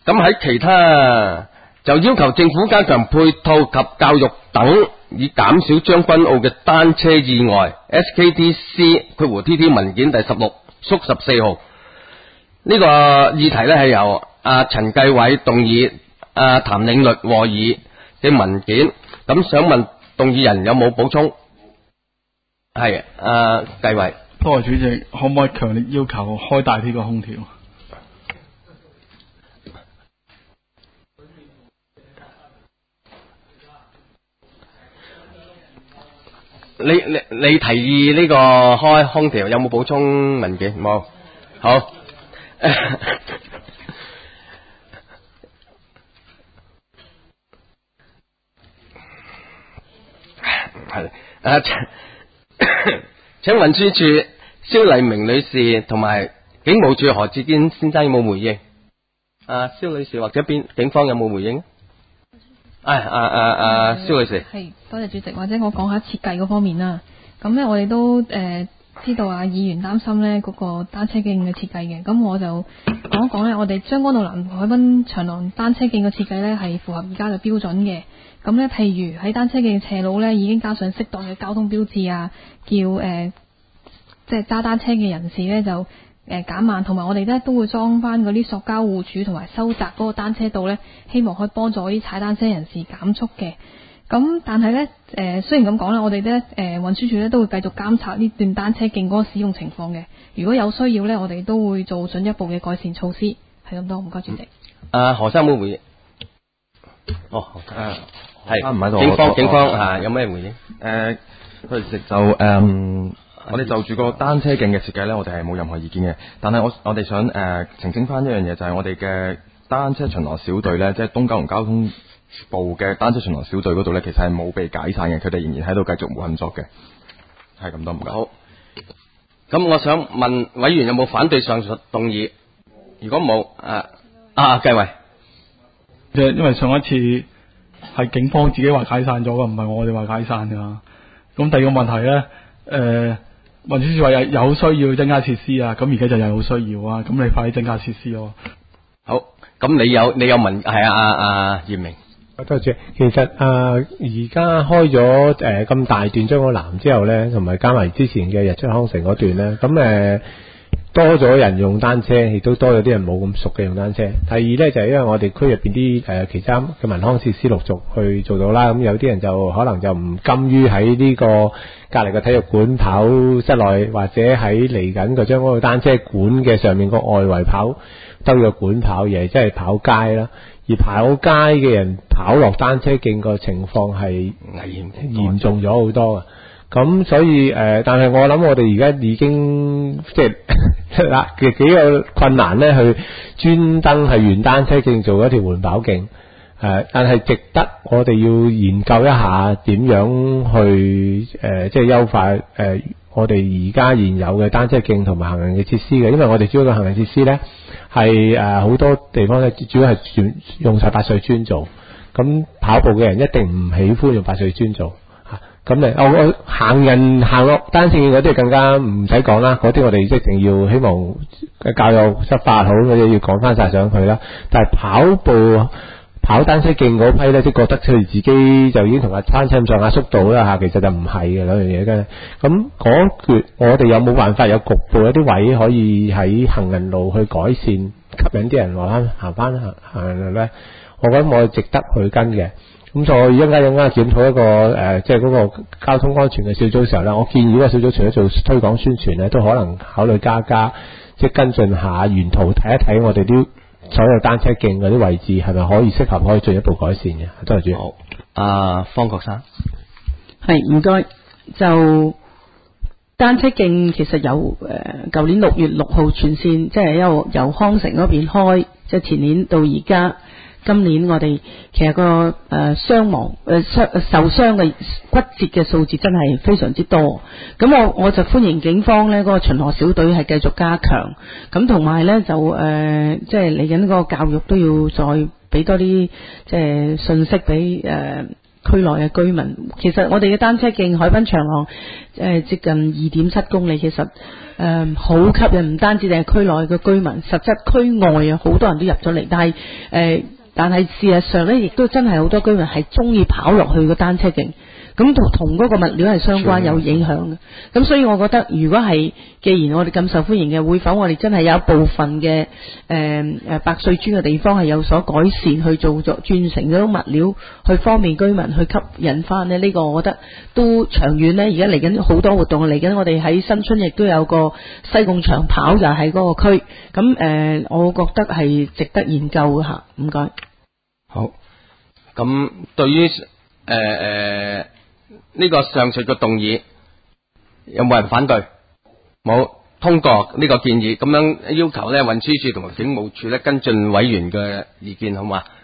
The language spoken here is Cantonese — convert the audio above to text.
咁喺其他就要求政府加強配套及教育等，以減少將軍澳嘅單車意外。SKDC（TT 文件第16縮14號）呢個議題呢係由陳繼偉動議，譚領律和議嘅文件。咁想問動議人有冇補充？係繼偉。 多謝主席，可唔可以強烈要求開大啲個空調？ 你提議呢個開空調有冇補充文件？冇。好。係請運輸處蕭麗明女士同埋警務處何志堅先生有冇回應？蕭女士或者警方有冇回應？蕭女士。 係，多謝主席。或者我講下設計嗰方面啦。咁咧，我哋都知道議員擔心咧嗰個單車徑嘅設計嘅。咁我就講一講咧，我哋將軍澳南海濱長廊單車徑嘅設計咧係符合而家嘅標準嘅。咁咧，譬如喺單車徑斜路咧已經加上適當嘅交通標誌啊，叫即係揸單車嘅人士咧就減慢，同埋我哋咧都會裝翻嗰啲塑膠護柱同埋收窄嗰個單車道咧，希望可以幫助啲踩單車人士減速嘅。咁但係咧雖然咁講啦，我哋咧運輸署咧都會繼續監察呢段單車徑嗰個使用情況嘅。如果有需要咧，我哋都會做進一步嘅改善措施。係咁多，唔該主席。 何生冇回應。係唔喺度。 警方有咩回應？ 主席就我哋就住個單車徑嘅設計咧，我哋係冇任何意見嘅。但係我哋想澄清翻一樣嘢，就係我哋嘅單車巡邏小隊咧，即係東九龍交通部嘅單車巡邏小隊嗰度咧，其實係冇被解散嘅，佢哋仍然喺度繼續運作嘅。係咁多，唔該。 好。咁我想問委員有冇反對上述動議？如果冇，繼偉。 因為上一次係警方自己話解散咗嘅，唔係我哋話解散㗎。咁第二個問題咧，運輸署話有需要增加設施啊，咁而家就有需要啊，咁你快啲增加設施咯。 好，咁你有問係葉明。 多謝。其實而家開咗咁大段將軍南之後咧，同埋加埋之前嘅日出康城嗰段咧，咁多咗人用單車，亦都多咗啲人冇咁熟嘅用單車。第二咧就係因為我哋區入邊啲其他嘅民康設施陸續去做到啦，咁有啲人就可能就唔甘於喺呢個隔離嘅體育館跑室內，或者喺嚟緊個將嗰個單車館嘅上面個外圍跑兜個館跑，而係即係跑街啦。而跑街嘅人跑落單車徑個情況係嚴重咗好多啊！咁所以但係我諗我哋而家已經即係幾有困難咧，去專登係沿單車徑做一條緩跑徑，但係值得我哋要研究一下點樣去即係優化我哋而家現有嘅單車徑同埋行人嘅設施嘅，因為我哋主要嘅行人設施咧係好多地方咧主要係用晒白碎磚做，咁跑步嘅人一定唔喜歡用白碎磚做。咁我行人行落單車徑嗰啲更加唔使講啦，嗰啲我哋一定要希望教育執法好嗰啲要講翻晒上去啦。但係跑單車徑嗰批咧，即係覺得佢哋自己就已經同阿單車咁上下速度啦，其實就唔係嘅兩樣嘢嘅。咁嗰橛我哋有冇辦法有局部一啲位可以喺行人路去改善，吸引啲人行翻行人路咧？我覺得我值得去跟嘅。咁所以我一陣間檢討一個即係嗰個交通安全嘅小組嘅時候咧，我建議個小組除咗做推廣宣傳咧，都可能考慮加即係跟進下沿途睇一睇我哋啲所有單車徑嗰啲位置係咪可以適合可以進一步改善嘅。多謝主席。 好，方國生。 係，唔該。就單車徑其實由舊年6月6號全線，即係由康城嗰邊開，即係前年到而家。今年我哋其實個傷亡受傷嘅骨折嘅數字真係非常之多，咁我就歡迎警方咧嗰個巡邏小隊係繼續加強，咁同埋咧就即係嚟緊嗰個教育都要再俾多啲即係信息俾區內嘅居民。其實我哋嘅單車徑海濱長廊接近2.7公里，其實好吸引，唔單止係區內嘅居民，實質區外啊好多人都入咗嚟，但係事實上呢，亦都真係好多居民係中意跑落去個單車徑。咁同嗰個物料係相關有影響嘅，咁所以我覺得如果係既然我哋咁受歡迎嘅，會否我哋真係有一部分嘅白碎磚嘅地方係有所改善，去轉成嗰種物料，去方便居民去吸引翻呢？呢個我覺得都長遠呢。而家嚟緊好多活動，嚟緊我哋喺新春亦都有個西貢長跑，就喺嗰個區。咁我覺得係值得研究嘅吓。唔該。 好，咁對於呢個上述嘅動議有冇人反對？冇，通過呢個建議，咁樣要求呢運輸署同埋警務處呢跟進委員嘅意見，好嘛？